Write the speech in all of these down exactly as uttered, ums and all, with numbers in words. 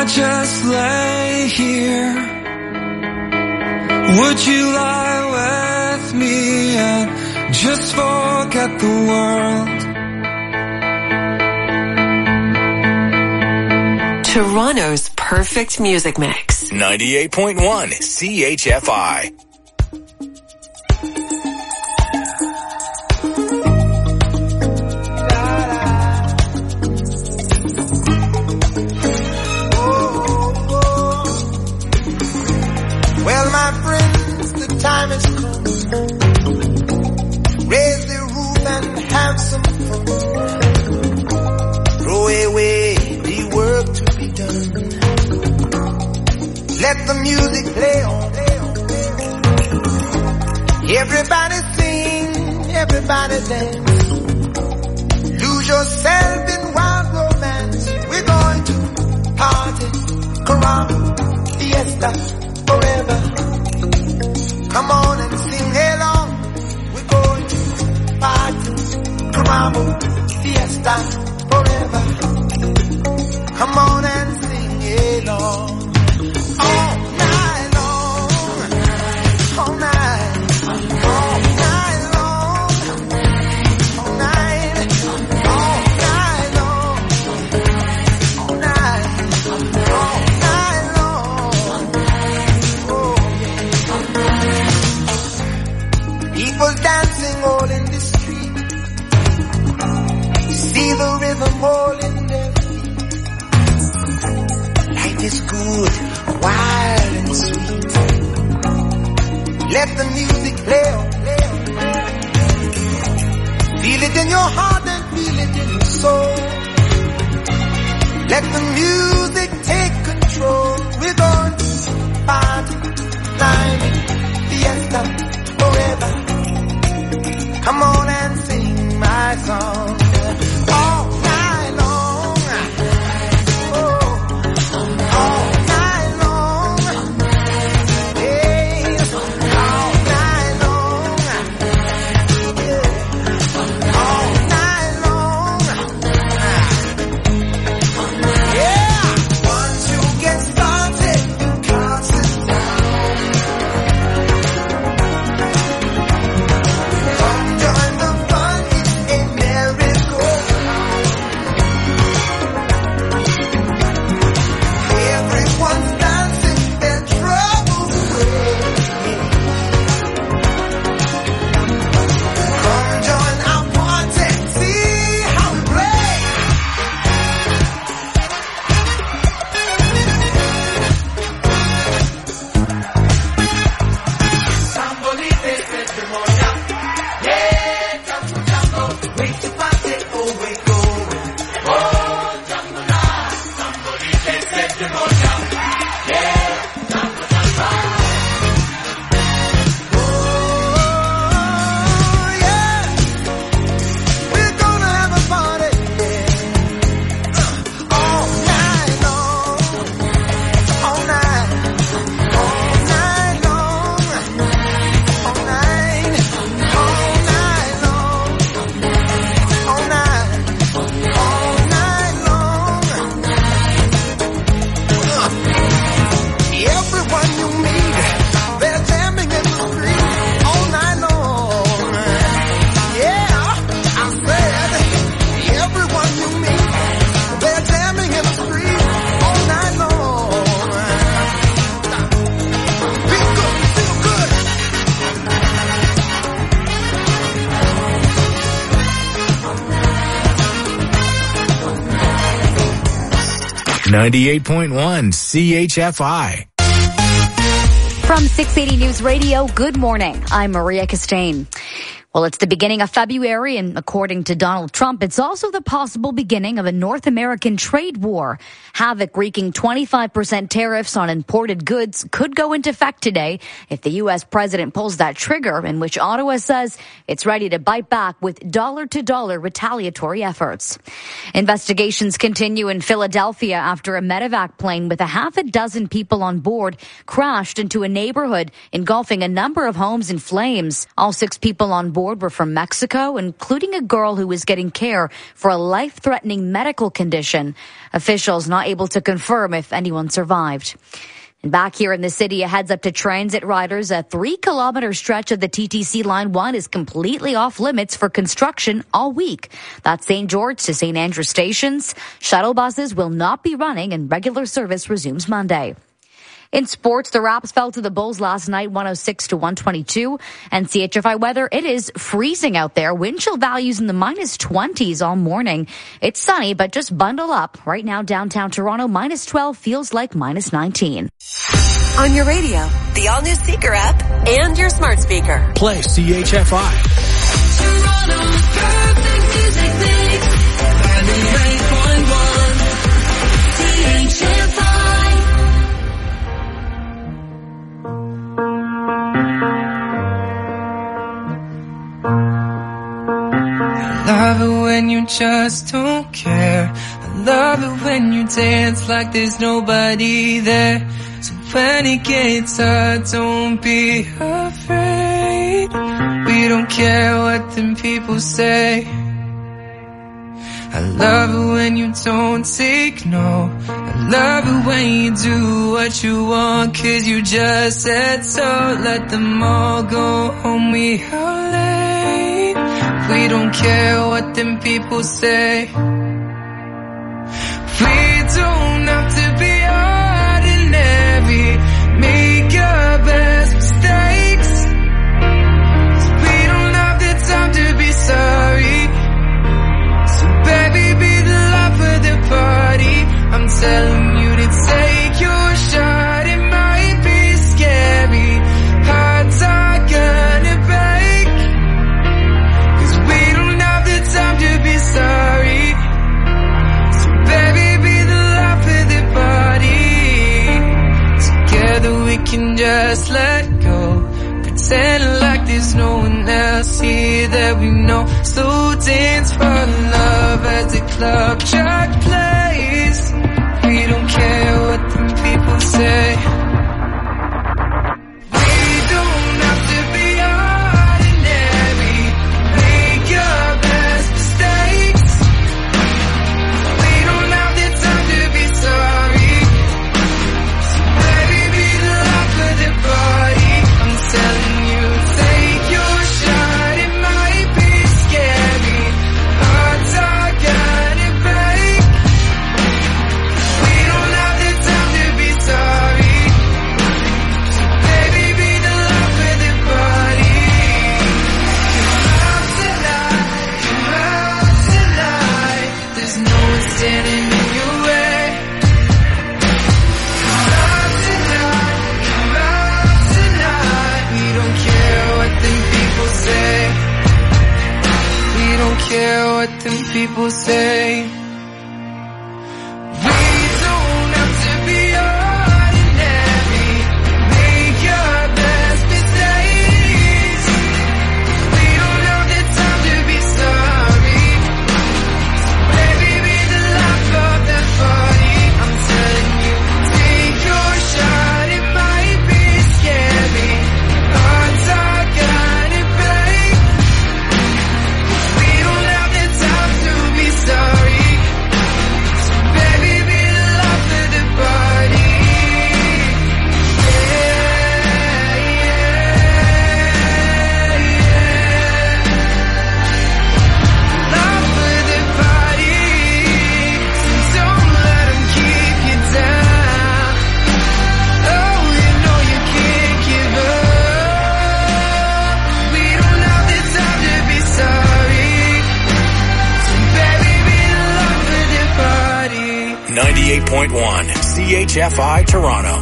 I just lay here? Would you lie with me and just forget the world? Toronto's perfect music mix. ninety-eight point one C H F I. Well, my friends, the time has come. Raise the roof and have some fun. Throw away the work to be done. Let the music play on. Everybody sing, everybody dance. Lose yourself in wild romance. We're going to party, caramba, fiesta, forever. Come on and sing along. We're going to party, caramba, fiesta, forever. Come on and sing along. All night long, all night, all night long, all night, all night long, all night, all night long. Oh yeah. People dancing all in the street. You see the rhythm all in their feet. Life is good, wild and sweet. Let the music play on, play on. Feel it in your heart and feel it in your soul. Let the music take control. We're going to party, climbing, fiesta, forever. Come on and sing my song. All night long. Oh, all night long. Hey, all night long. Yeah, all night long. Yeah, once you get started, you can't sit down. Come join the fun, it's a merry-go-round. Everyone's dancing their troubles away. Come join our party, see how we play. Sambolite se demonia, yeah, jambo jambo, wait to party, oh we go. Oh, jambo na, sambolite se demonia, yeah, jambo jambo. Oh yeah, we're gonna have a party, yeah. All night long, all night, all night long. All night, all night long, all night, all night long. Everyone you meet, they're jamming in the street all night long. Yeah, I said, everyone you meet, they're jamming in the street all night long. Feel good, feel good. ninety-eight point one C H F I. From six eighty News Radio, good morning. I'm Maria Castaigne. Well, it's the beginning of February, and according to Donald Trump, it's also the possible beginning of a North American trade war. Havoc wreaking twenty-five percent tariffs on imported goods could go into effect today if the U S president pulls that trigger, in which Ottawa says it's ready to bite back with dollar-to-dollar retaliatory efforts. Investigations continue in Philadelphia after a medevac plane with a half a dozen people on board crashed into a neighborhood, engulfing a number of homes in flames. All six people on board board were from Mexico, including a girl who was getting care for a life-threatening medical condition. Officials not able to confirm if anyone survived. And back here in the city, a heads up to transit riders. A three-kilometer stretch of the T T C Line one is completely off limits for construction all week. That's Saint George to Saint Andrew stations. Shuttle buses will not be running, and regular service resumes Monday. In sports, the Raps fell to the Bulls last night, one oh six to one twenty-two. And C H F I weather, it is freezing out there. Wind chill values in the minus twenties all morning. It's sunny, but just bundle up. Right now, downtown Toronto, minus twelve feels like minus nineteen. On your radio, the all-new Seeker app, and your smart speaker. Play C H F I. Toronto's perfect music mix. ninety-eight point one C H F I. I love it when you just don't care. I love it when you dance like there's nobody there. So when it gets hard, don't be afraid. We don't care what them people say. I love it when you don't take no. I love it when you do what you want, cause you just said so. Let them all go home, we are late. We don't care what them people say. We don't have to be ordinary. Make our best mistakes. We don't have the time to be sorry. So baby, be the life of the party. I'm telling you to take your shot. It might be scary. Hearts are gonna break. Cause we don't have the time to be sorry. So baby, be the life of the party. Together we can just let go. Pretend like there's no one else here that we know. So dance for love as the club track plays. We don't care what the people say. We don't have to be ordinary. Make your best mistakes. We don't have the time to be sorry. So baby, be the life of the party. I'm telling you, take your shot. It might be scary. Hearts are gonna break. We don't have the time to be sorry. So baby, be the life of the party. Come out tonight, come out tonight. There's no one standing in your way. Come out tonight, come out tonight. We don't care what them people say. We don't care what them people say. We don't have to be ordinary. Make your best mistakes. We don't have the time to be sorry. Baby, be the life of the party. I'm telling you, take your shot. It might be scary. Hearts are gonna break. We don't have the time to be sorry. So baby, be the life of the party. Yeah, yeah, yeah. Life of the party. So don't let 'em keep you down. Oh, you know you can't give up. We don't have the time to be sorry. So baby, be the life of the party. ninety-eight point one C H F I Toronto.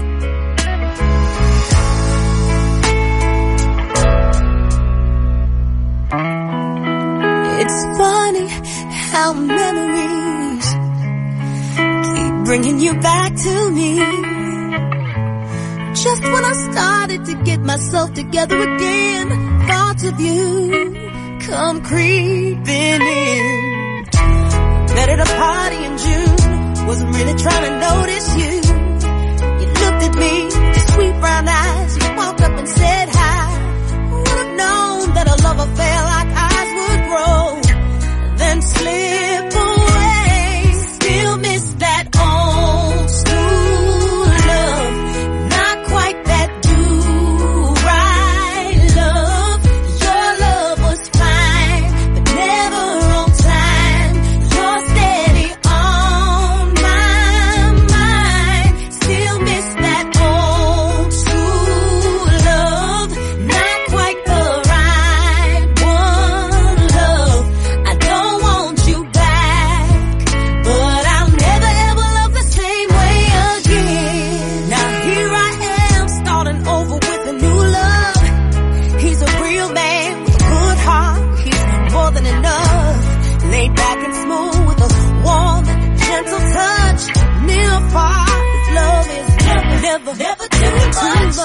It's funny how memories keep bringing you back to me. Just when I started to get myself together again, thoughts of you come creeping in. Met at a party in June, wasn't really trying to notice you. You looked at me, your sweet brown eyes, you walked up and said hi. Would have known that a love affair like slip away. Still miss that old school love. Not quite that do-right love. Your love was fine, but never on time. You're steady on my mind. Still miss that old school love. Not quite the right one, love. I don't want you back, but I'll never ever love the same way again. Now here I am, starting over with a new love. He's a real man with a good heart. He's more than enough. Laid back and smooth with a warm and gentle touch. Near far, his love is never, never, never too much.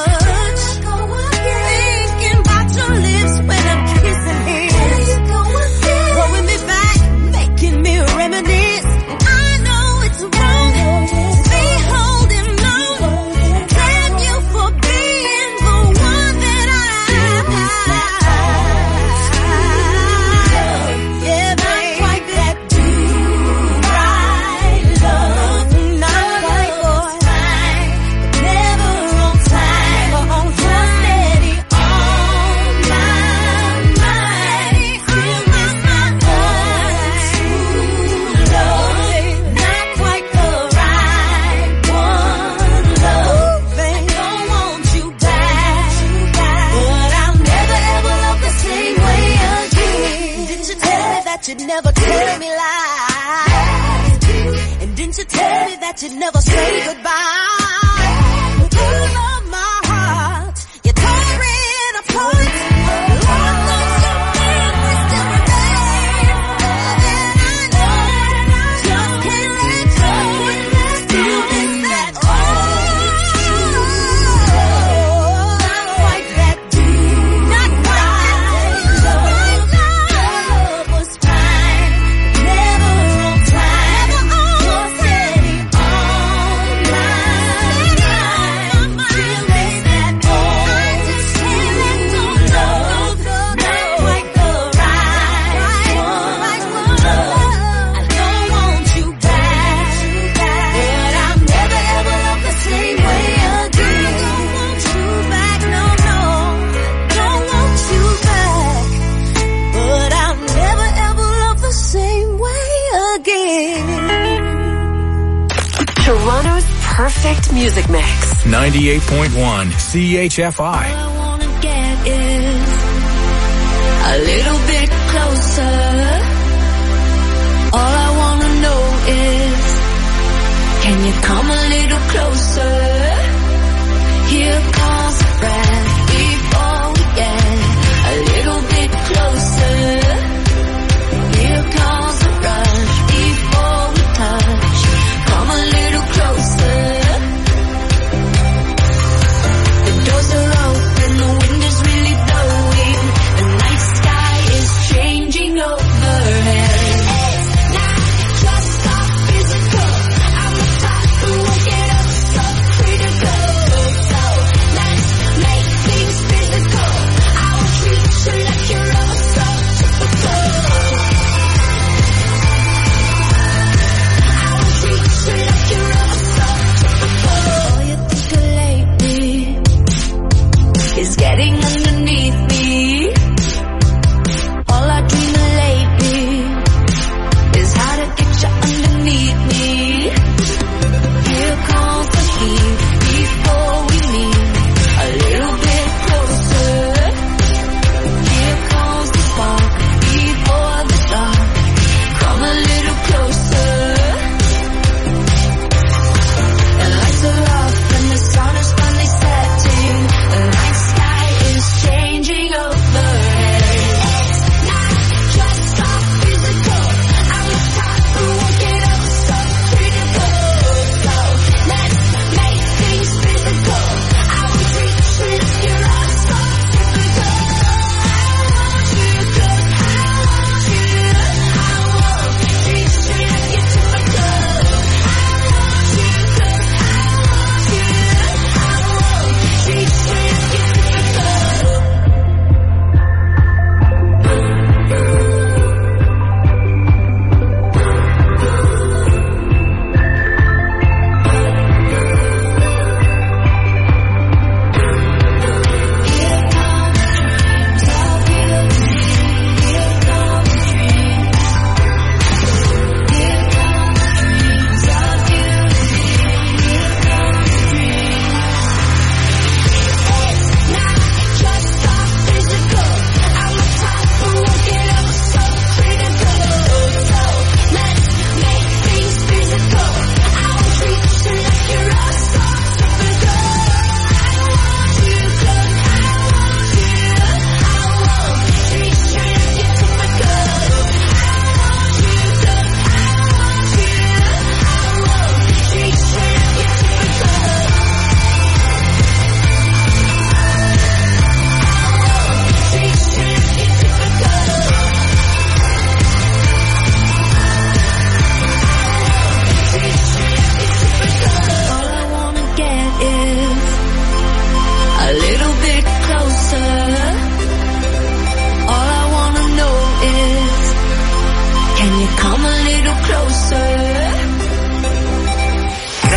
Thinking about your lips when I'm kissing his. Throwing me back, making me reminisce. I know it's wrong to be holding on. Damn you for being the one that I yeah, not quite that do-right love. Not quite, boy. Never on time. Never on time. Steady on my mind. Still miss my old school love. Not quite the right one, love. I don't want you back, but I'll never ever love the same way again. Didn't you tell me that you'd never tell me lies? And didn't you tell me that you'd never say goodbye? You love my heart, you tore it apart. Lord knows your memory still remains. And I know, just can't let go. Still miss that old school. Not quite that dude. Not right. Love was fine, never on time. You're steady on my mind. Still miss that old. I just can't let go. Love, not quite the right one. I don't want you back, but I'll never ever love the same way again. Don't want you back, no, no. Don't want you back, but I'll never ever love the same way again. Toronto's perfect music mix. ninety-eight point one C H F I. All I wanna get is a little bit closer. All I wanna know is, can you come a little closer? Here comes the breath before we get a little bit closer. Here comes the rush before we touch. Come a little closer. The doors are open, the wind is really blowing. The night sky is changing over.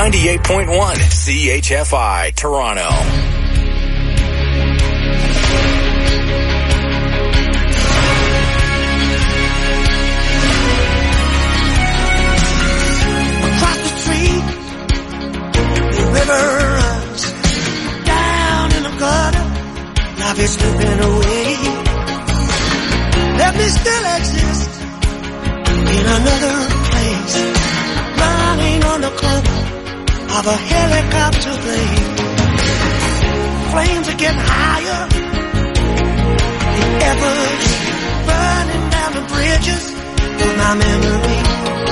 ninety-eight point one C H F I, Toronto. Across the street, the river runs down in the gutter. Life is slipping away. Let me still exist in another place, running on the corner of a helicopter blade. Flames are getting higher, the efforts burning down the bridges of my memory.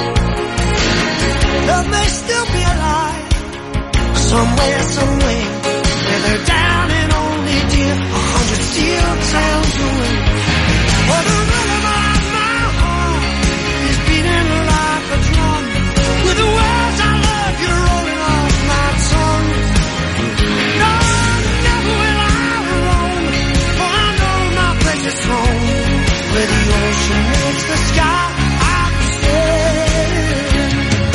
Love may still be alive, somewhere, somewhere, where they're down and only dear, a hundred steel towns away. For the rhythm of my heart is beating like a drum, with the words I love you rolling off my tongue. No, never will I roam, for I know my place is home, where the ocean meets the sky. I'm sailing.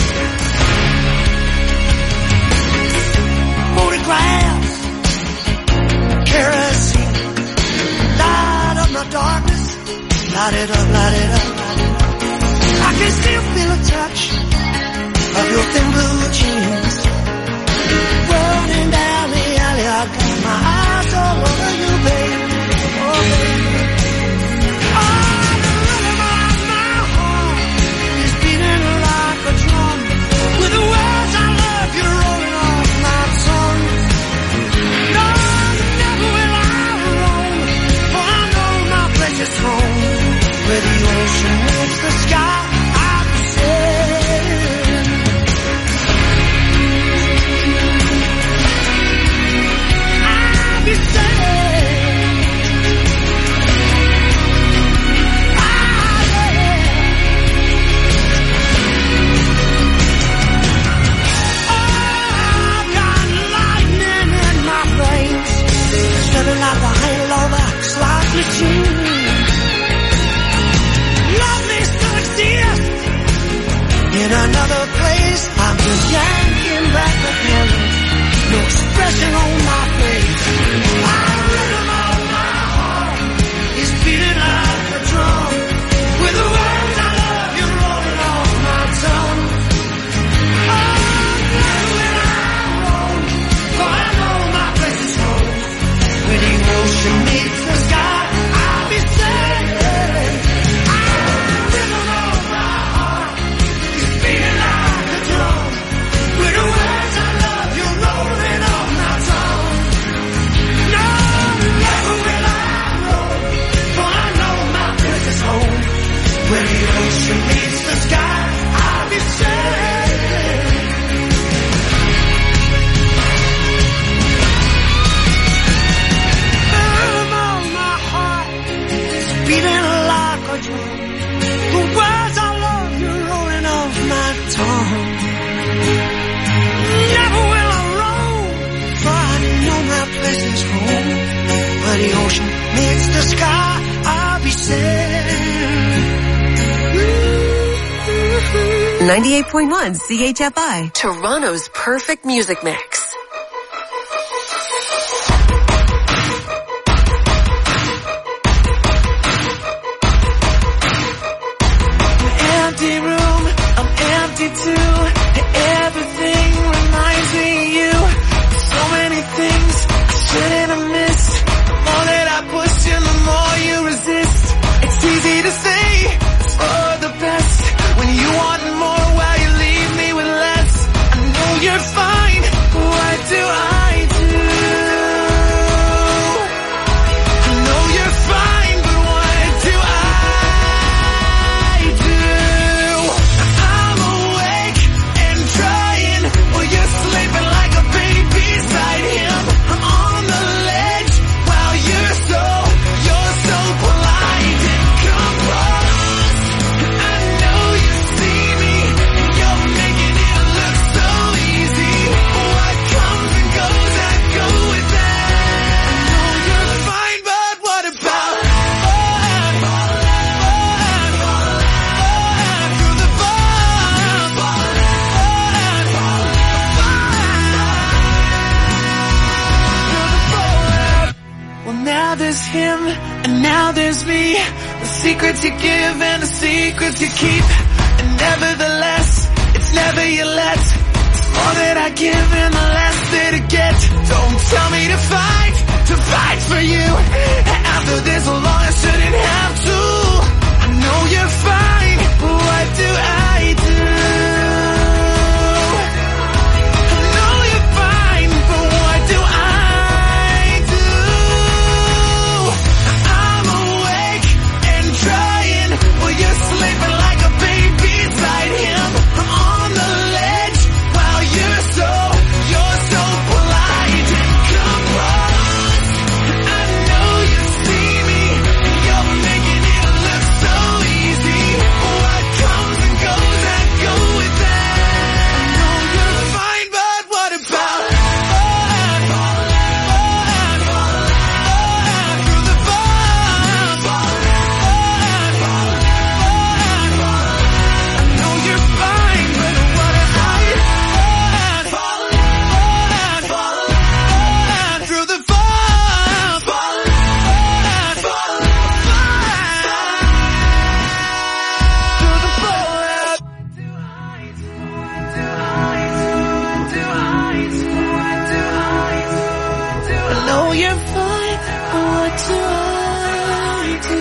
Photographs, kerosene, light up my darkness. Light it up, light it up, light it up. I can still feel a touch of your thin blue jeans rolling down the alley. I got my eyes all over you, baby. Oh, baby. Oh, the rhythm of my heart is beating like a drum, with the words I love you rolling off my tongue. No, never will I roam, for I know my place is home, where the ocean meets the sky. I'm sailing. I'll be sailing. Ah, yeah. Oh, I've got lightning in my veins, spreading like a halo of a slot machine. Love may still exist in another place. I'm just yanking back the handle, no expression on my face. My rhythm of my heart is beating like a drum, with the words I love you rolling off my tongue. Oh, never will I roam, for I know my place is home, where the ocean meets the sky. I'll be sailing. Where the ocean meets the sky, I'll be sailing. The rhythm of my heart is beating like a drum, the words I love you rolling off my tongue. Never will I roam, for I know my place is home, where the ocean meets the sky, I'll be sailing. ninety-eight point one C H F I, Toronto's perfect music mix. Empty room, I'm empty too. Everything reminds me of you. So many things I shouldn't have missed. The more that I push you, the more you resist. It's easy to say it's for the best when you want more while you leave me with less. I know you're fine. And now there's me, the secrets you give and the secrets you keep. And nevertheless, it's never your let. It's more that I give and the less that I get. Don't tell me to fight, to fight for you. After this long I shouldn't have to. I know you're fine, but what do I do? I know you're fine, but what do I do? I'm awake and trying while you're sleeping like a baby beside him. I'm on the ledge while you're so, you're so polite and composed. I know you see me, you're making it look so easy. What comes and goes, I go with that. I know you're fine, but what about fun? Fun, fun, fun, through the fun. Fun, fun, fun, fun. I know you're fine, but what about fun? Fun, fun, fun, through the fun. Fun, fun, fun, through the fun. I know you're fine, but what do I do?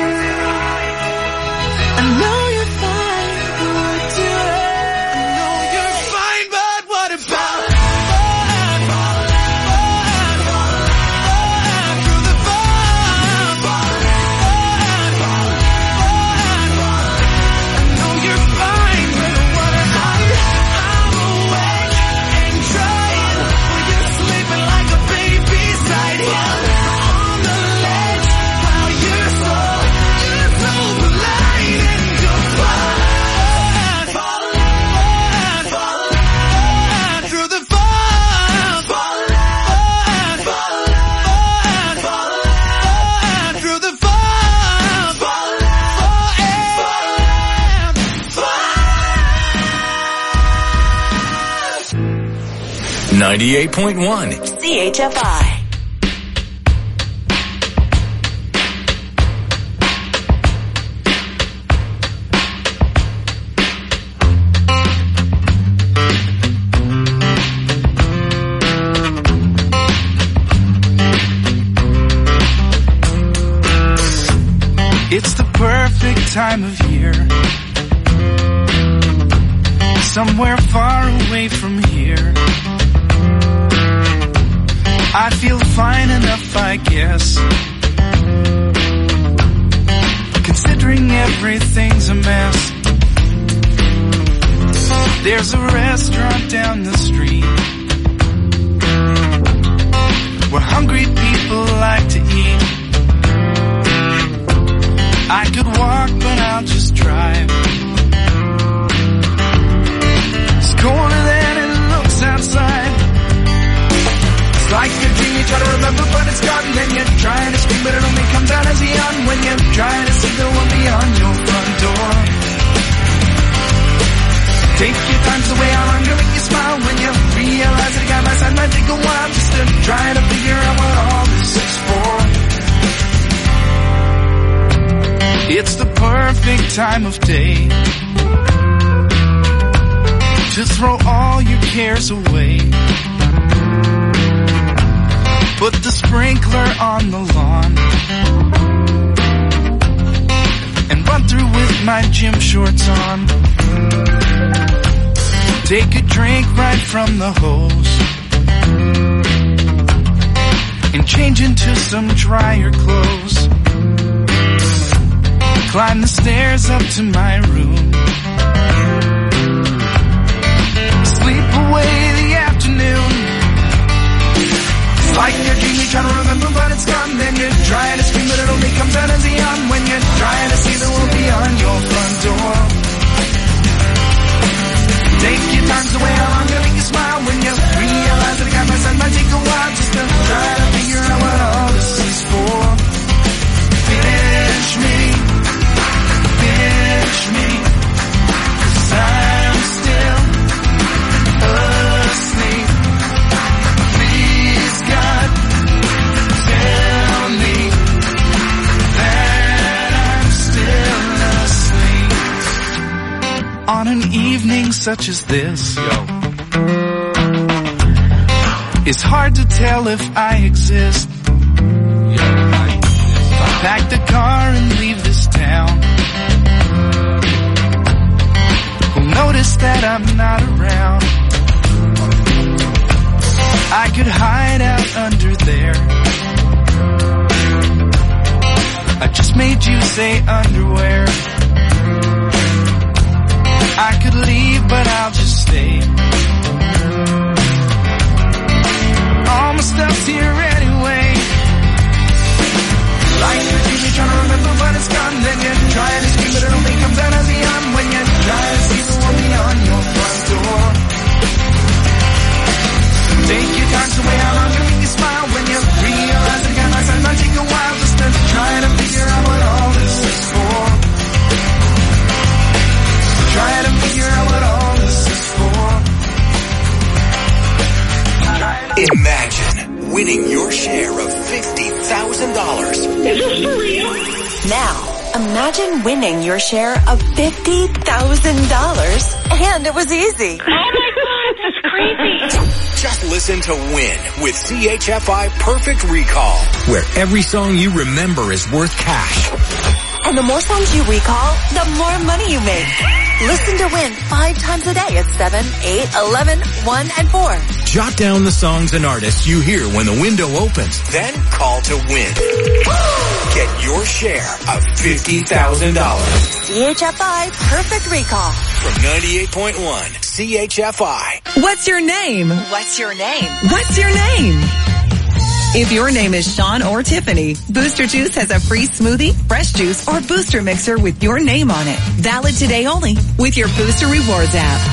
I know you're fine, but what do I? I know you're fine, but what about fun? Fun, fun, fun, through the fun. Fun, fun, fun, fun. I know you're fine, but what about? I'm awake and trying while you're sleeping like a baby beside him. On the ledge while you're so, you're so polite and composed. Fun, fun, fun, through the fun. Fun, fun, fun, fun, through the fun. Fun, fun. ninety-eight point one. C H F I. It's the perfect time of year. Somewhere far away from here. I feel fine enough, I guess. Considering everything's a mess. There's a restaurant down the street where hungry people like to eat. I could walk, but I'll just drive. It's colder than it looks outside. It's like a dream you try to remember, but it's gone. Then you're trying to speak, but it only comes out as a yawn when you're trying to see the one beyond your front door. Take your time, so way how long to make you smile when you realize that a guy by side might take a while just to try to figure out what all this is for. It's the perfect time of day to throw all your cares away. Put the sprinkler on the lawn and run through with my gym shorts on. Take a drink right from the hose and change into some drier clothes. Climb the stairs up to my room. Sleep away the afternoon. It's like a dream you try to remember, but it's gone. Then you're trying to scream, but it only comes out as a yawn when you're trying to see the world beyond your front door. Take your time, so way how long to make you smile when you realize that a guy by side might take a while just to try to figure out what all this is for. Finish me. Finish me. on an evening such as this. Yo. It's hard to tell if I exist. If I pack the car and leave this town, who'll notice that I'm not around? I could hide out under there. I just made you say underwear. I could leave, but I'll just stay. All my stuff's here anyway. Like you're really trying to remember, but it's gone. Then you try to scream, but it only comes out as the I'm when you try to see the one beyond your front door. Take your time to weigh how long you make you smile when you realize it might sometimes take a while just to try to figure out what all this is for. Try to figure out what all this is for. Imagine winning your share of fifty thousand dollars. Is this for real? Now, imagine winning your share of fifty thousand dollars, and it was easy. Oh my God, that's crazy. Just listen to Win with C H F I Perfect Recall, where every song you remember is worth cash. And the more songs you recall, the more money you make. Listen to Win five times a day at seven, eight, eleven, one, and four. Jot down the songs and artists you hear when the window opens. Then call to win. Get your share of fifty thousand dollars. C H F I Perfect Recall. From ninety-eight point one C H F I. What's your name? What's your name? What's your name? If your name is Sean or Tiffany, Booster Juice has a free smoothie, fresh juice, or booster mixer with your name on it. Valid today only with your Booster Rewards app.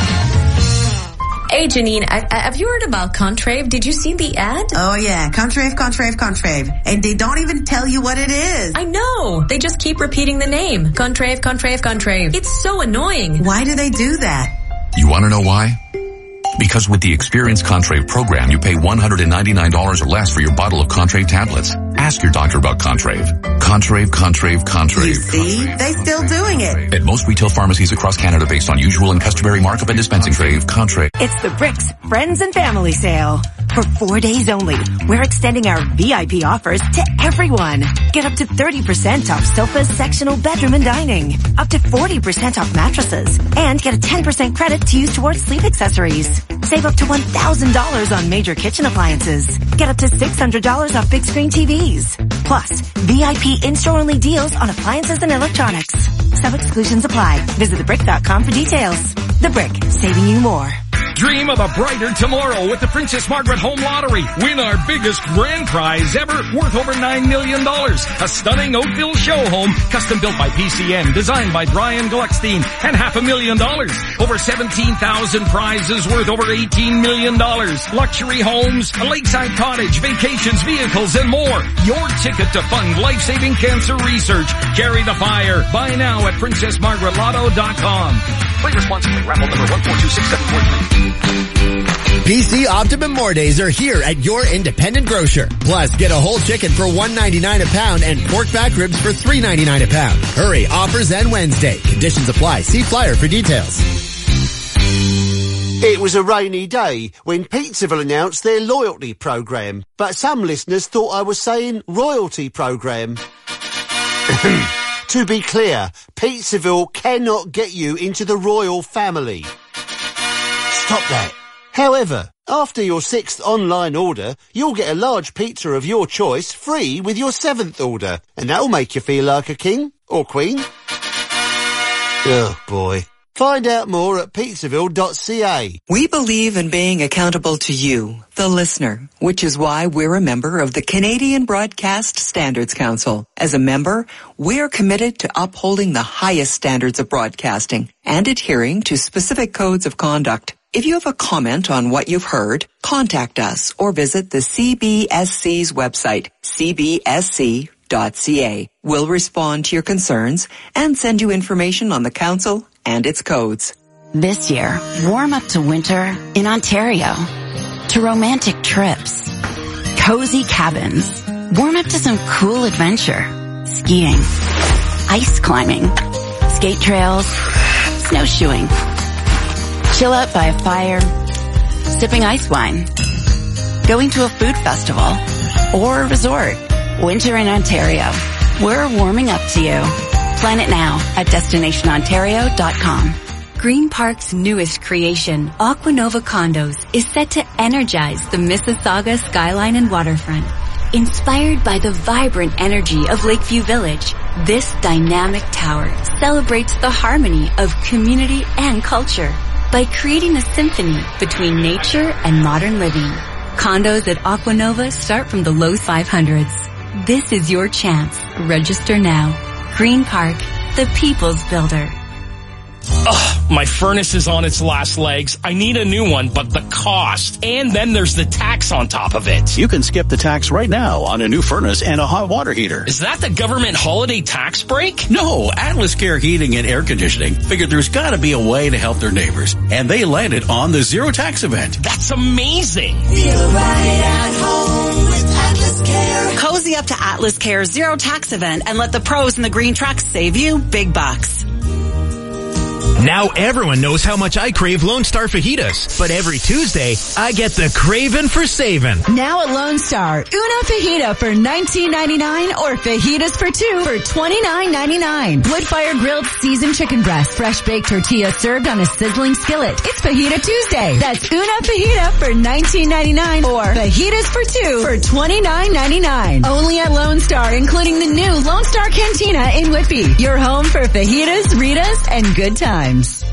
Hey, Janine, I, I, have you heard about Contrave? Did you see the ad? Oh, yeah. Contrave, Contrave, Contrave. And they don't even tell you what it is. I know. They just keep repeating the name. Contrave, Contrave, Contrave. It's so annoying. Why do they do that? You want to know why? Because with the Experience Contrave program, you pay one hundred ninety-nine dollars or less for your bottle of Contrave tablets. Ask your doctor about Contrave. Contrave, Contrave, Contrave. You see? They still doing it. At most retail pharmacies across Canada based on usual and customary markup and dispensing fee. Contrave. It's the Bricks Friends and Family Sale. For four days only, we're extending our V I P offers to everyone. Get up to thirty percent off sofas, sectional, bedroom, and dining. Up to forty percent off mattresses. And get a ten percent credit to use towards sleep accessories. Save up to one thousand dollars on major kitchen appliances. Get up to six hundred dollars off big screen T Vs. Plus, V I P in-store only deals on appliances and electronics. Some exclusions apply. Visit the brick dot com for details. The Brick, saving you more. Dream of a brighter tomorrow with the Princess Margaret Home Lottery. Win our biggest grand prize ever, worth over nine million dollars. A stunning Oakville show home, custom built by P C N, designed by Brian Gluckstein, and half a million dollars. Over seventeen thousand prizes worth over eighteen million dollars. Luxury homes, a lakeside cottage, vacations, vehicles, and more. Your ticket to fund life-saving cancer research. Carry the fire. Buy now at princess margaret lotto dot com. Play responsibly. Raffle number one four two six seven four three. P C Optimum More Days are here at your independent grocer. Plus, get a whole chicken for one ninety-nine a pound and pork back ribs for three ninety-nine a pound. Hurry, offers end Wednesday. Conditions apply. See flyer for details. It was a rainy day when Pizzaville announced their loyalty program, but some listeners thought I was saying royalty program. To be clear, Pizzaville cannot get you into the royal family. Stop that. However, after your sixth online order, you'll get a large pizza of your choice free with your seventh order, and that'll make you feel like a king or queen. Oh boy. Find out more at pizzaville dot c a. We believe in being accountable to you, the listener, which is why we're a member of the Canadian Broadcast Standards Council. As a member, we're committed to upholding the highest standards of broadcasting and adhering to specific codes of conduct. If you have a comment on what you've heard, contact us or visit the C B S C's website, c b s c dot c a. We'll respond to your concerns and send you information on the council and its codes. This year, warm up to winter in Ontario, to romantic trips, cozy cabins, warm up to some cool adventure, skiing, ice climbing, skate trails, snowshoeing. Chill out by a fire, sipping ice wine, going to a food festival, or a resort. Winter in Ontario. We're warming up to you. Plan it now at destination ontario dot com. Green Park's newest creation, Aquanova Condos, is set to energize the Mississauga skyline and waterfront. Inspired by the vibrant energy of Lakeview Village, this dynamic tower celebrates the harmony of community and culture by creating a symphony between nature and modern living. Condos at Aquanova start from the low five hundreds. This is your chance. Register now. Green Park, the people's builder. Ugh, my furnace is on its last legs. I need a new one, but the cost. And then there's the tax on top of it. You can skip the tax right now on a new furnace and a hot water heater. Is that the government holiday tax break? No, Atlas Care Heating and Air Conditioning figured there's gotta be a way to help their neighbors. And they landed on the Zero Tax event. That's amazing. Feel right at home with Atlas Care. Cozy up to Atlas Care's Zero Tax event and let the pros in the green trucks save you big bucks. Now everyone knows how much I crave Lone Star fajitas, but every Tuesday, I get the craving for saving. Now at Lone Star, una fajita for nineteen ninety-nine or fajitas for two for twenty-nine ninety-nine. Wood-fire grilled seasoned chicken breast, fresh baked tortilla served on a sizzling skillet. It's Fajita Tuesday. That's una fajita for nineteen ninety-nine or fajitas for two for twenty-nine ninety-nine. Only at Lone Star, including the new Lone Star Cantina in Whitby. Your home for fajitas, Ritas, and good times.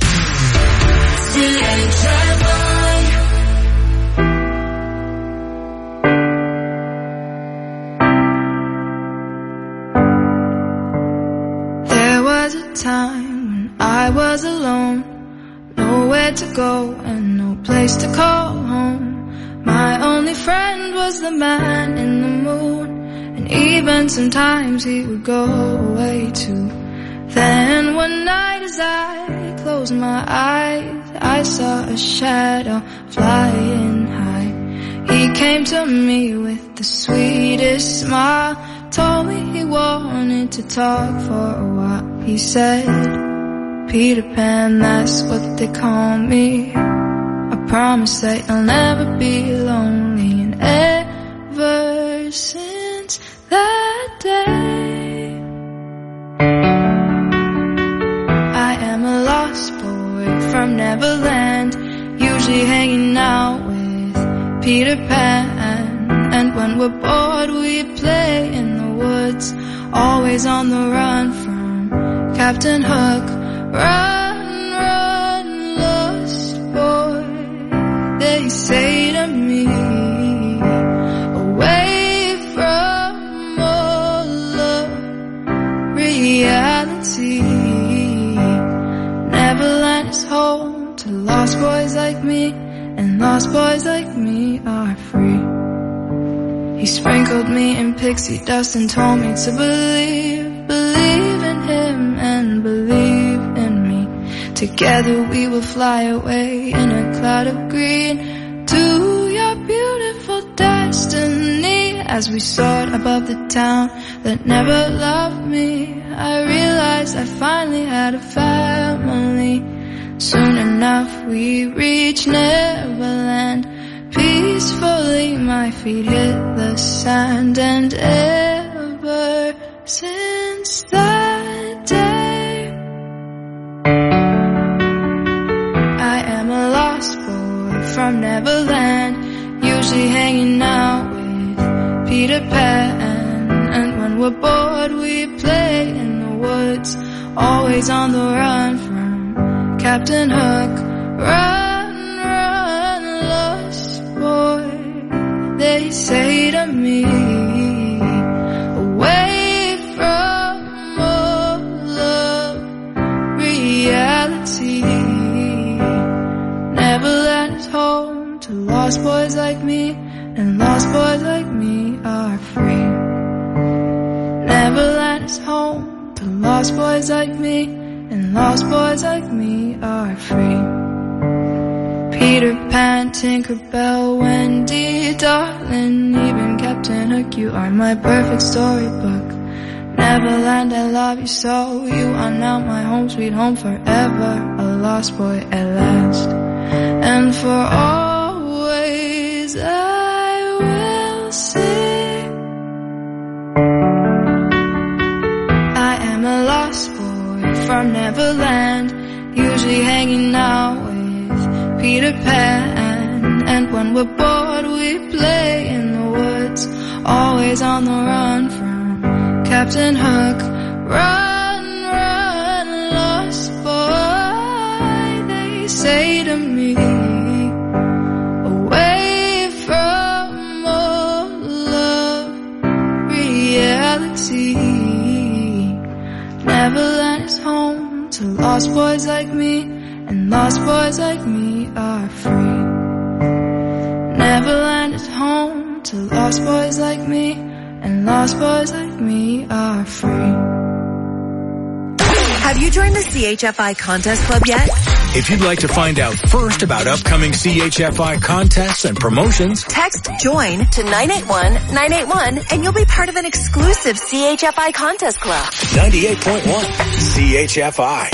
There was a time when I was alone, nowhere to go and no place to call home. My only friend was the man in the moon, and even sometimes he would go away too. Then one night as I closed my eyes, I saw a shadow flying high. He came to me with the sweetest smile, told me he wanted to talk for a while. He said, Peter Pan, that's what they call me. I promise that you'll never be lonely. And ever since that day, from Neverland, usually hanging out with Peter Pan. And when we're bored we play in the woods, always on the run from Captain Hook. Run, run, lost boy, they say to me, away from all of reality. Neverland is home to lost boys like me, and lost boys like me are free. He sprinkled me in pixie dust and told me to believe, believe in him and believe in me. Together we will fly away in a cloud of green to your beautiful destiny. As we soared above the town that never loved me, I realized I finally had a family. Soon enough we reached Neverland. Peacefully my feet hit the sand, and ever since that day, I am a lost boy from Neverland, usually hanging out with Peter Pan. And when we're bored we play in the woods, always on the run from Captain Hook. Run, run, lost boy, they say to me, away from all of reality. Neverland is home to lost boys like me, and lost boys like me are free. Neverland is home to lost boys like me, and lost boys like me are free. Peter Pan, Tinkerbell, Wendy, darling, even Captain Hook, you are my perfect storybook. Neverland, I love you so, you are now my home, sweet home forever. lost boy at last. And for always I will sing. I am a lost boy from Neverland, usually hanging out with Peter Pan. And when we're bored we play in the woods, always on the run from Captain Hook. Run, run, lost boy, they say to me, away from all of reality. Neverland is home to lost boys like me, and lost boys like me are free. Neverland is home to lost boys like me, and lost boys like me are free. Have you joined the C H F I Contest Club yet? If you'd like to find out first about upcoming C H F I contests and promotions, text JOIN to nine eight one nine eight one and you'll be part of an exclusive C H F I Contest Club. ninety-eight point one C H F I.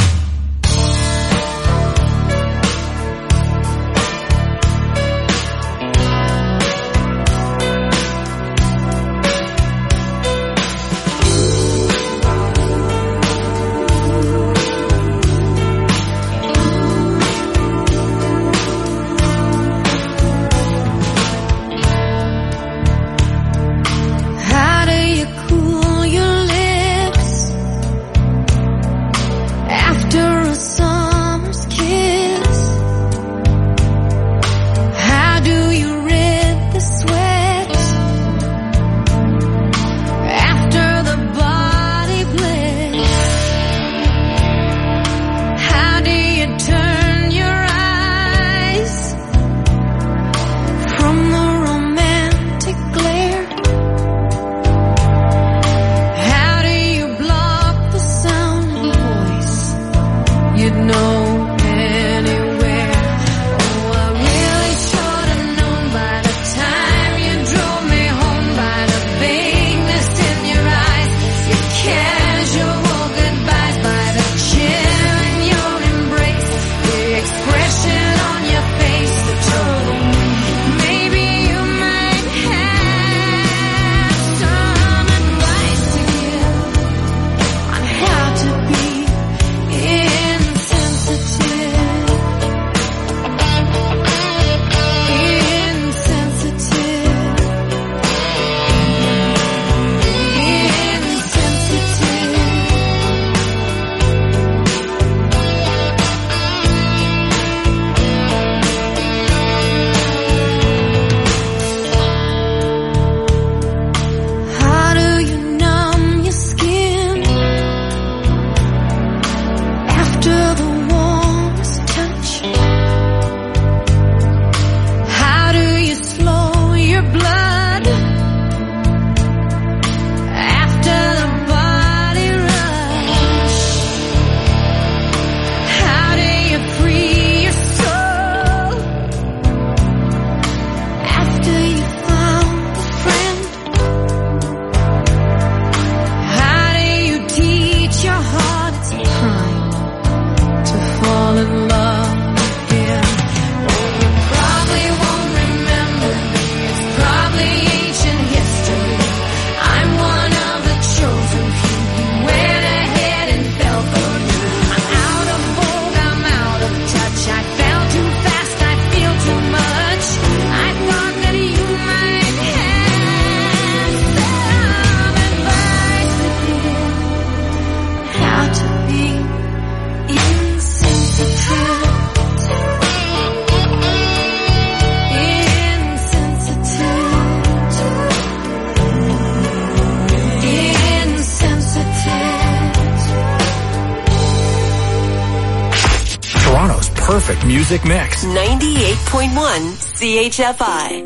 perfect music mix. ninety-eight point one C H F I.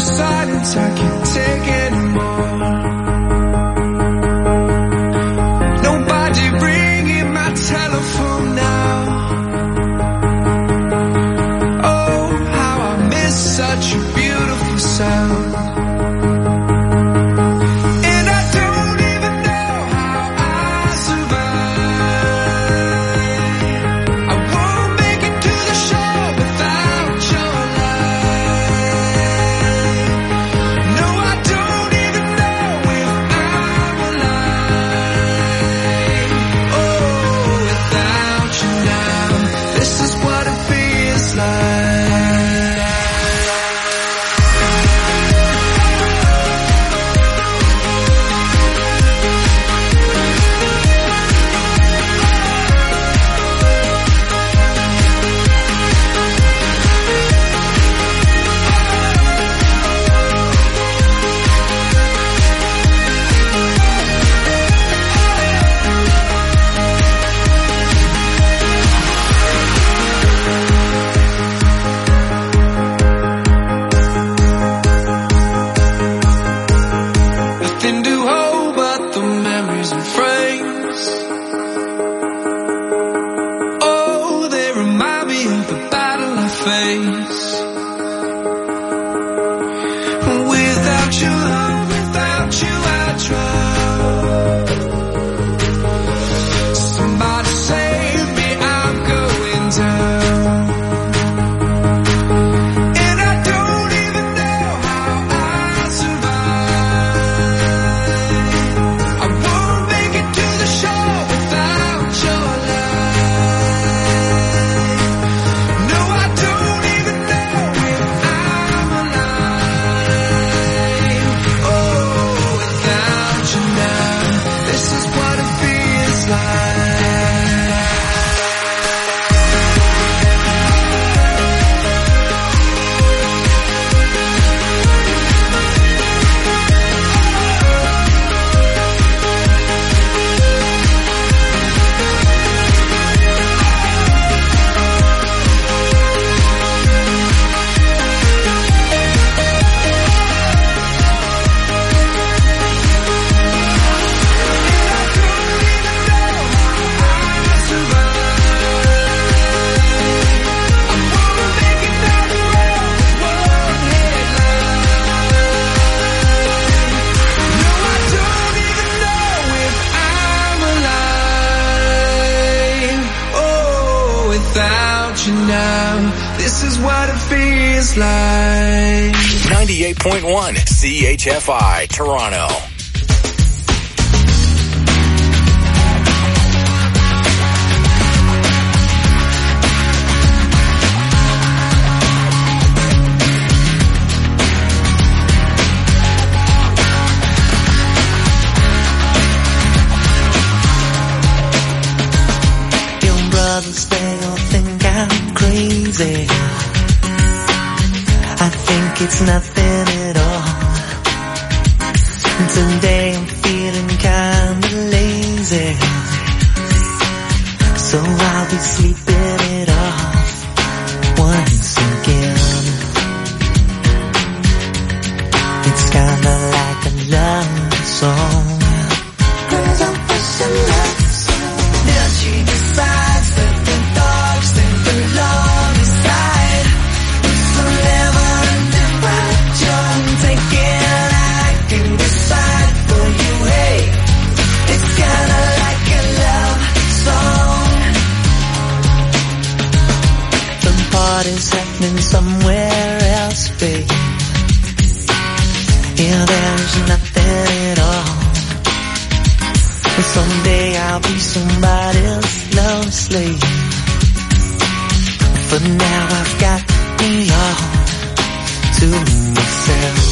I can't take anymore. you now. This is what it feels like. ninety-eight point one C H F I, Toronto. They all think I'm crazy. I think it's nothing at all. Today I'm feeling kinda lazy, so I'll be sleeping it off once again. It's kinda like a love song. Cause I'm pushing love song. Now she decides that the dogs think the love inside. It's a never-ending ride. You're thinking I can decide for you. Hey, it's kinda like a love song. The party's happening somewhere else, babe. Yeah, there's nothing at all. Someday I'll be somebody else's love slave. For now I've got me all to myself.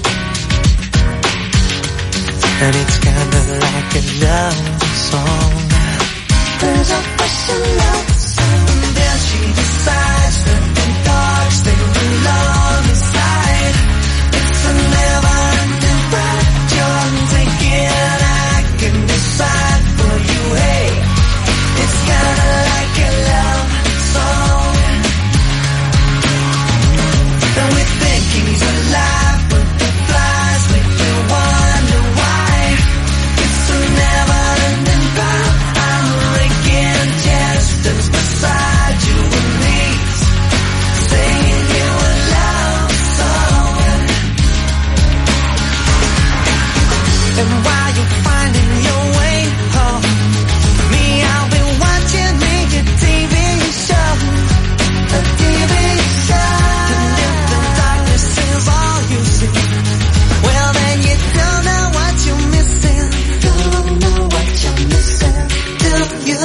And it's kinda like a love song. There's a question love song. Then she decides that the dogs think the love inside. It's a never-ending ride. You're thinking I can decide for you. Hey, it's kinda like a love song. And we think he's alive, but the flies make me wonder why. It's a never-ending ride. I'm raking gestures beside you and me, singing you a love song. And while you're finding your way home, me, I'll be watching me a T V show, a T V show. And if the darkness is all you see, well then you don't know what you're missing. Don't know what you're missing, do you?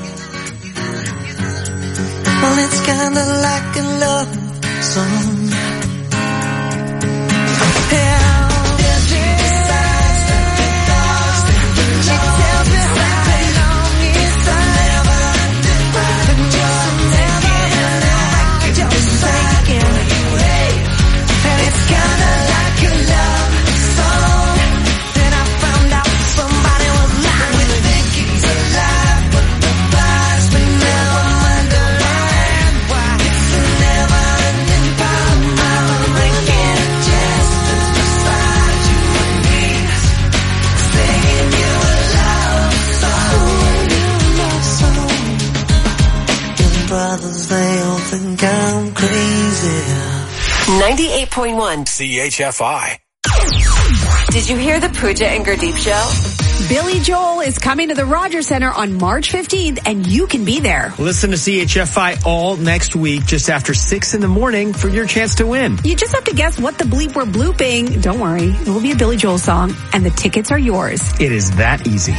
Well, it's kinda like a love song. Brothers, they all think I'm crazy. ninety-eight point one C H F I. Did you hear the Pooja and Gurdeep show? Billy Joel is coming to the Rogers Center on March fifteenth, and you can be there. Listen to C H F I all next week, just after six in the morning, for your chance to win. You just have to guess what the bleep we're blooping. Don't worry, it will be a Billy Joel song, and the tickets are yours. It is that easy.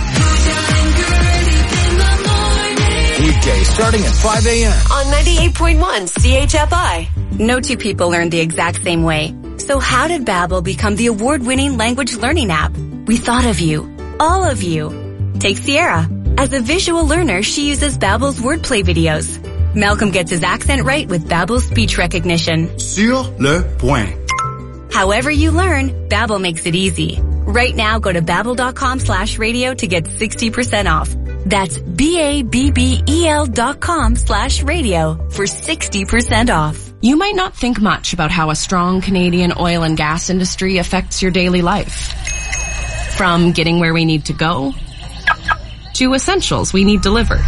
Weekdays starting at five a.m. on ninety-eight point one C H F I. No two people learn the exact same way. So how did Babbel become the award-winning language learning app? We thought of you. All of you. Take Sierra. As a visual learner, she uses Babbel's wordplay videos. Malcolm gets his accent right with Babbel's speech recognition. Sur le point. However you learn, Babbel makes it easy. Right now, go to babbel.com slash radio to get sixty percent off. That's B-A-B-B-E-L dot com slash radio for sixty percent off. You might not think much about how a strong Canadian oil and gas industry affects your daily life. From getting where we need to go, to essentials we need delivered,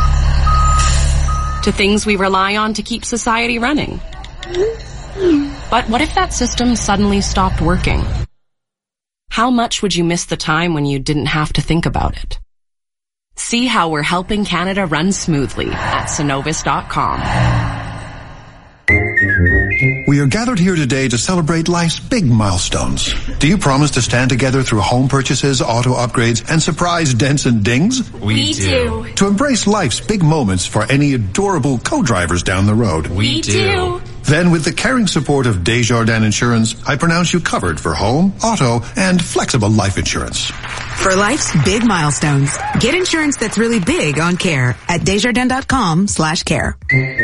to things we rely on to keep society running. But what if that system suddenly stopped working? How much would you miss the time when you didn't have to think about it? See how we're helping Canada run smoothly at Cenovus dot com. We are gathered here today to celebrate life's big milestones. Do you promise to stand together through home purchases, auto upgrades, and surprise dents and dings? We, we do. To embrace life's big moments for any adorable co-drivers down the road? We, we do. Then with the caring support of Desjardins Insurance, I pronounce you covered for home, auto, and flexible life insurance. For life's big milestones, get insurance that's really big on care at Desjardins.com slash care.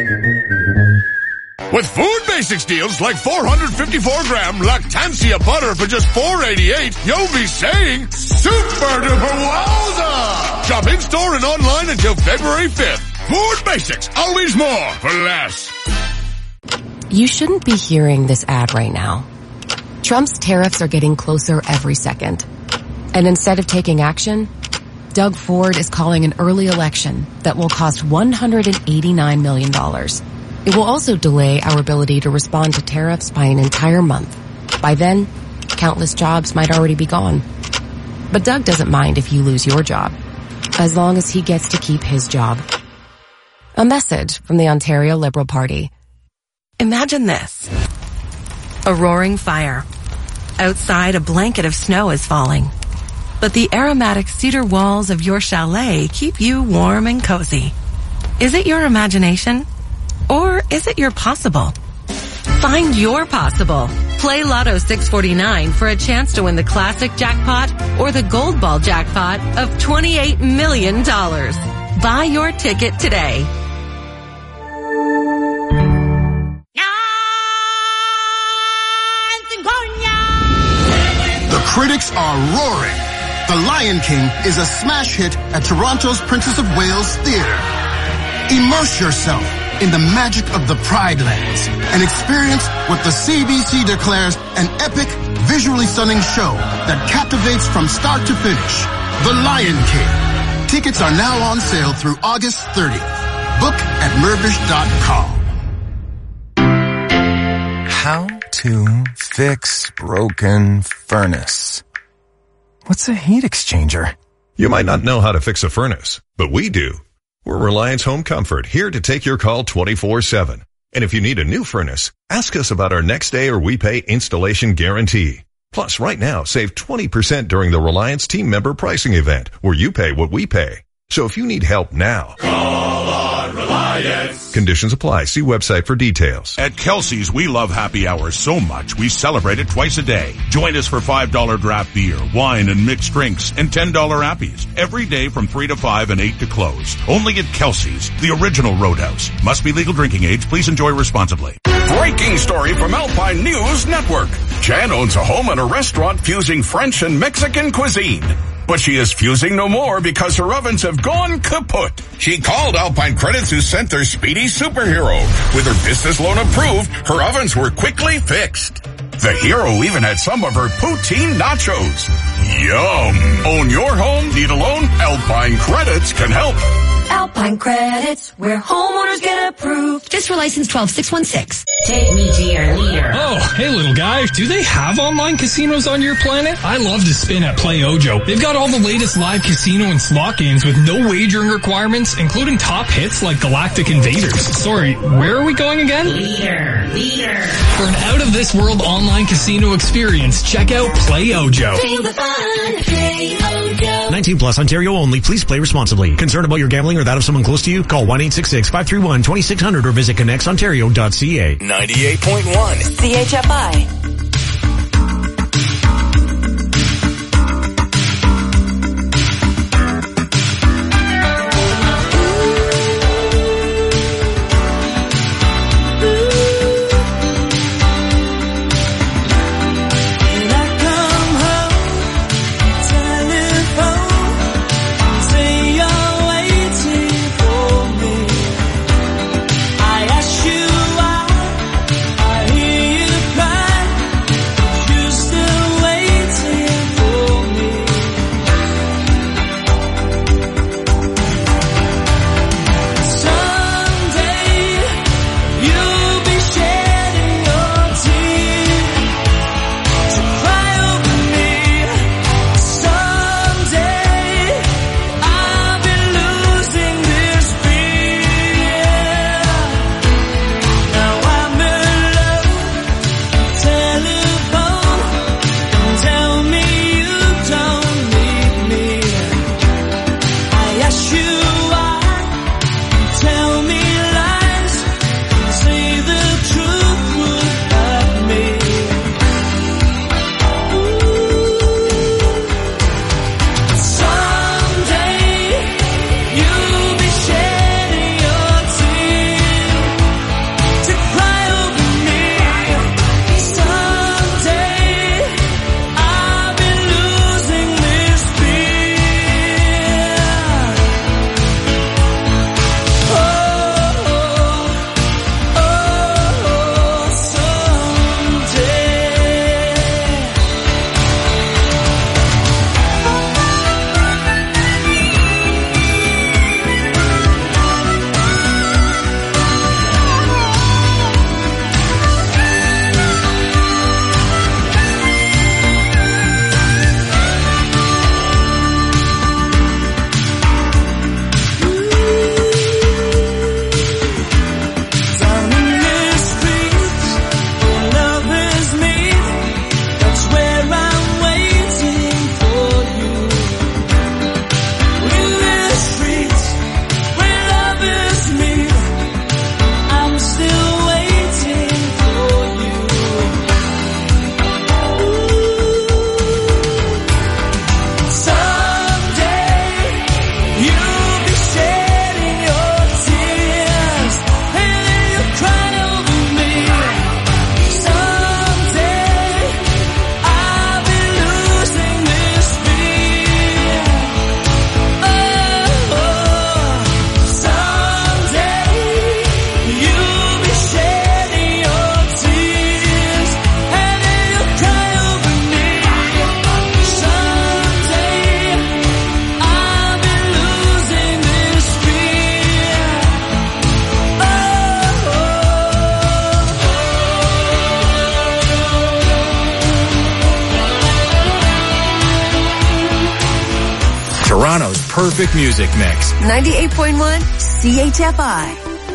With Food Basics deals like four hundred fifty-four gram Lactancia butter for just four eighty-eight, you'll be saying super duper wowza! Shop in store and online until February fifth. Food Basics, always more for less. You shouldn't be hearing this ad right now. Trump's tariffs are getting closer every second. And instead of taking action, Doug Ford is calling an early election that will cost one hundred eighty-nine million dollars. It will also delay our ability to respond to tariffs by an entire month. By then, countless jobs might already be gone. But Doug doesn't mind if you lose your job, as long as he gets to keep his job. A message from the Ontario Liberal Party. Imagine this. A roaring fire. Outside, a blanket of snow is falling. But the aromatic cedar walls of your chalet keep you warm and cozy. Is it your imagination? Or is it your possible? Find your possible. Play Lotto six forty-nine for a chance to win the classic jackpot or the gold ball jackpot of twenty-eight million dollars. Buy your ticket today. The critics are roaring. The Lion King is a smash hit at Toronto's Princess of Wales Theatre. Immerse yourself in the magic of the Pride Lands and experience what the C B C declares an epic, visually stunning show that captivates from start to finish. The Lion King. Tickets are now on sale through August thirtieth. Book at Mirvish dot com. How to fix broken furnace. What's a heat exchanger? You might not know how to fix a furnace, but we do. We're Reliance Home Comfort, here to take your call twenty-four seven. And if you need a new furnace, ask us about our next day or we pay installation guarantee. Plus, right now, save twenty percent during the Reliance team member pricing event, where you pay what we pay. So if you need help now, call on Reliance. Conditions apply. See website for details. At Kelsey's, we love happy hours so much we celebrate it twice a day. Join us for five dollar draft beer, wine, and mixed drinks, and ten dollar appies every day from three to five and eight to close. Only at Kelsey's, the original Roadhouse. Must be legal drinking age. Please enjoy responsibly. Breaking story from Alpine News Network. Jan owns a home and a restaurant fusing French and Mexican cuisine. But she is fusing no more because her ovens have gone kaput. She called Alpine Credits, who sent their speedy superhero. With her business loan approved, her ovens were quickly fixed. The hero even had some of her poutine nachos. Yum! Own your home? Need a loan? Alpine Credits can help. Alpine Credits, where homeowners get approved. Just for license twelve six one six. Take me to your leader. Oh, hey little guy, do they have online casinos on your planet? I love to spin at Play Ojo. They've got all the latest live casino and slot games with no wagering requirements, including top hits like Galactic Invaders. Sorry, where are we going again? Leader, leader. For an out-of-this-world online casino experience, check out Play Ojo. Feel the fun, Play Ojo. nineteen plus, Ontario only. Please play responsibly. Concerned about your gambling or that of someone close to you? Call one eight six six, five three one, two six zero zero or visit connects ontario dot c a. ninety-eight point one C H F I. perfect music mix. ninety-eight point one C H F I.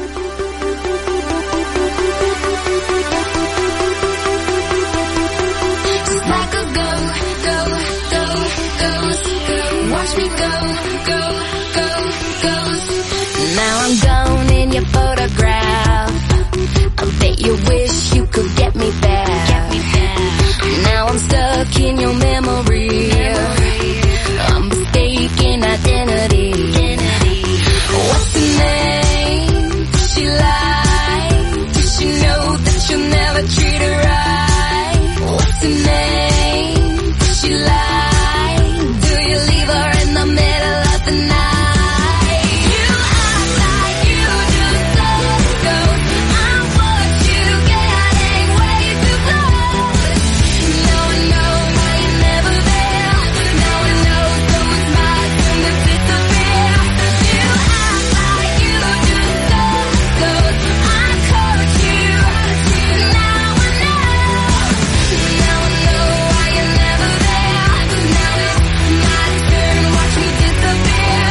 Just like a go, go, go, goes, go. Watch me go, go, go, goes. Now I'm gone in your photograph. I bet you wish you could get me back. Get me back. Now I'm stuck in your memory. memory. I'm mistaken identity. identity. What's her name? Does she lie? Does she know that you'll never treat her right? What's her name? Does she lie? Do you leave her in the middle of the night? You act like you just let go. I watch you getting way too close. Now I know why you're never there. Now I know so it's my turn to disappear. You act like you just let go. I caught you. Now I know. Now I know why you're never there. Now it's my turn. Watch me disappear.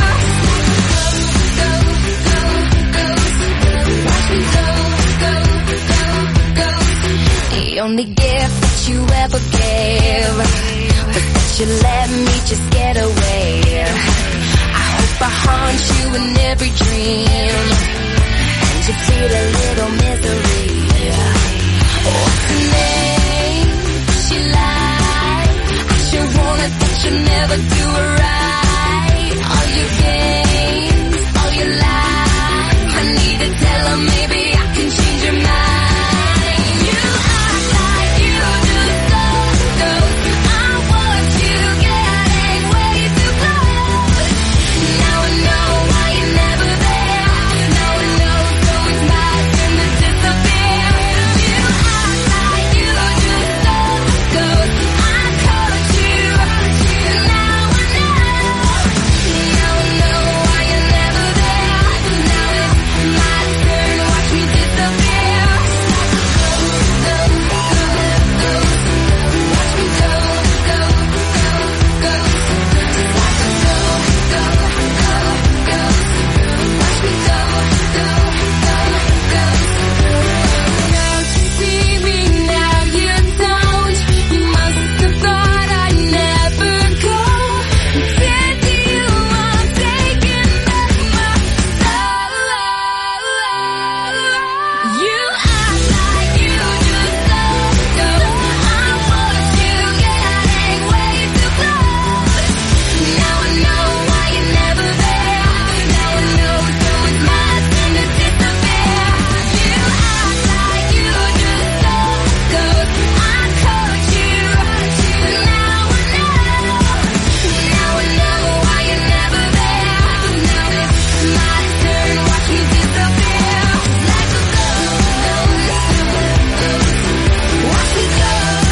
Go, go, go, watch me go, go, go, go. The only gift that you ever gave was that you let me just get away. I hope I haunt you in every dream, and you feel a little misery. What's her name? Does she lie? I sure wanted that you never do her right. All your games, all your lies. I need to tell her maybe I can change your mind. You act like you just let go. I want you getting way too close. Now I know why you're never there. Now I know so it's my turn to disappear. You act like you just let go. I caught you. Now I know. Now I know why you're never there. Now it's my turn. Watch me disappear. Go, go, go. Watch me go, go, go, go. Just like a go, go, go, go. Watch me go, go, go, go. Now you see me, now you don't. You must have thought I'd never go. Said to you I'm taking back my soul. You act like you just let go. I want you getting way too close. Now I know why you're never there. Now I know so it's my turn to disappear. You act like you just let go. I caught you. Now I know. Now I know why you're never there. Now it's my turn. Watch me disappear. Like a ghost. Watch me go.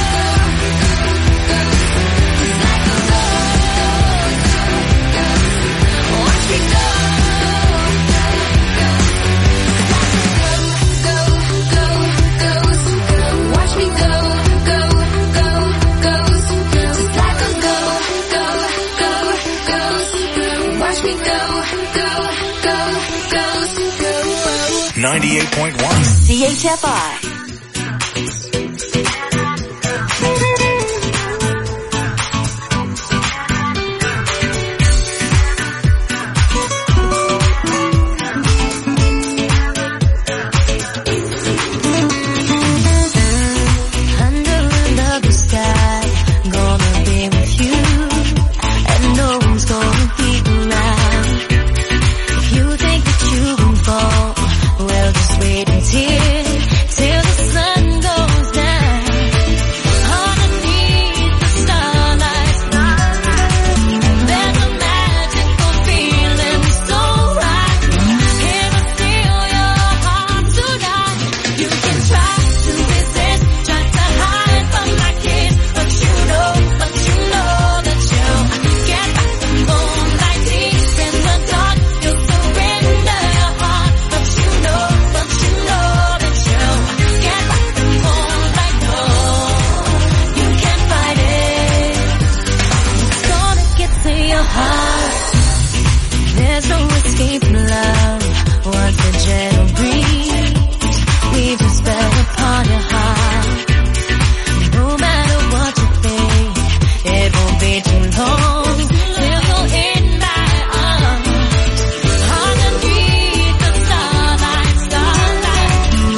Just like a ghost. Watch me go. Go, go, goes. Watch me go, go, go, goes. Just like a go, go, go, goes. Watch me go, go, go, goes. ninety-eight point one C H F I.